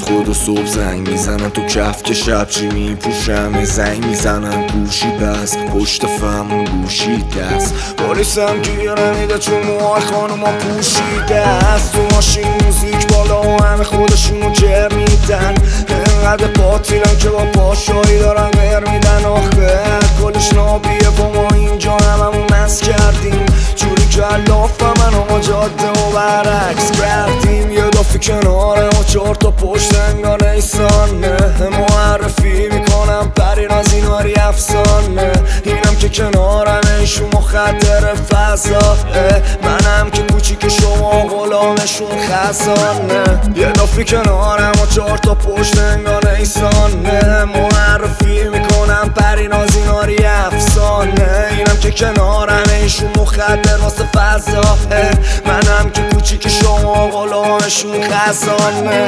خود و صبح زنگ میزنن تو کف که شب چی میپوشم زنگ میزنن گوشی پس پشت فرمون گوشی دست پلیسم گیر نمیده چون موهای خانوما پوشیده است تو ماشین موزیک بالا و همه خودشونو جر میدن انقدر قاتلم که با پاشایی دارن غیر میدن آخه کلش نابیه با ما اینجا هممون مست کردیم جوری که علافه من و جاده و برعکس کردیم یه دافی کناره و 4 تا پشت انگار نیسانه معرفی میکنم پرین از ایناری افسانه اینم که کنارم ایشون مخدر فضا منم که کوچیک شما غلامشون خزانه یه دافی کنارم و 4 تا پشت انگار نیسانه معرفی میکنم پرین از ایناری افسانه اینم که کنارم ایشون مخدر واسه فضا منم که کوچیک شما غلامشون خزانه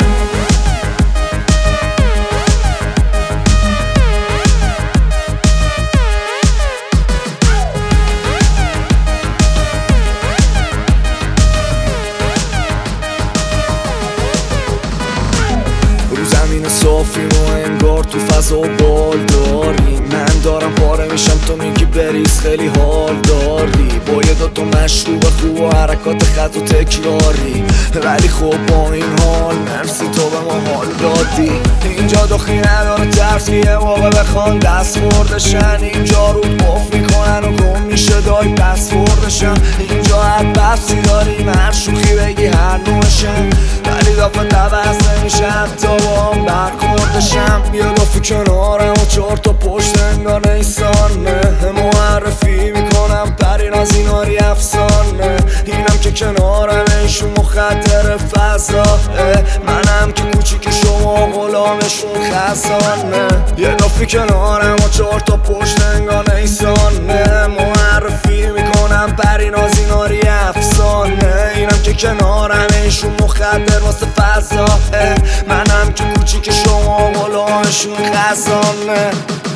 زمین صافی و انگار تو فضا بال داری من دارم پاره میشم تو میگی بریز خیلی حال داری با یه دوتا مشروب خوب و حرکات خط و تکراری ولی خب با این حال مرسی تو به ما حال دادی اینجا دخی نداره ترس یه موقع بخوان دست خوردشن اینجا رو باف میکنن و گم میشه دای دست خوردشن اینجا حد بحثی داریم هر شوخی بگی هر نوشن ولی دافت عوض نمیشه حتی با هم برخوردشم یه دافی کنارم و 4 تا پشت انگار نیسانه معرفی میکنم پرین از ایناری افسانه اینم که کنارم ایشون مخدر فضا منم که کوچیک شما غلامشون خزانه یه دافی کنارم و 4 تا پشت انگار نیسانه معرفی میکنم پرین از ایناری افسانه اینم که کنارم ایشون مخدر واسه فضا منم که کوچیک شما غلامشون خزانه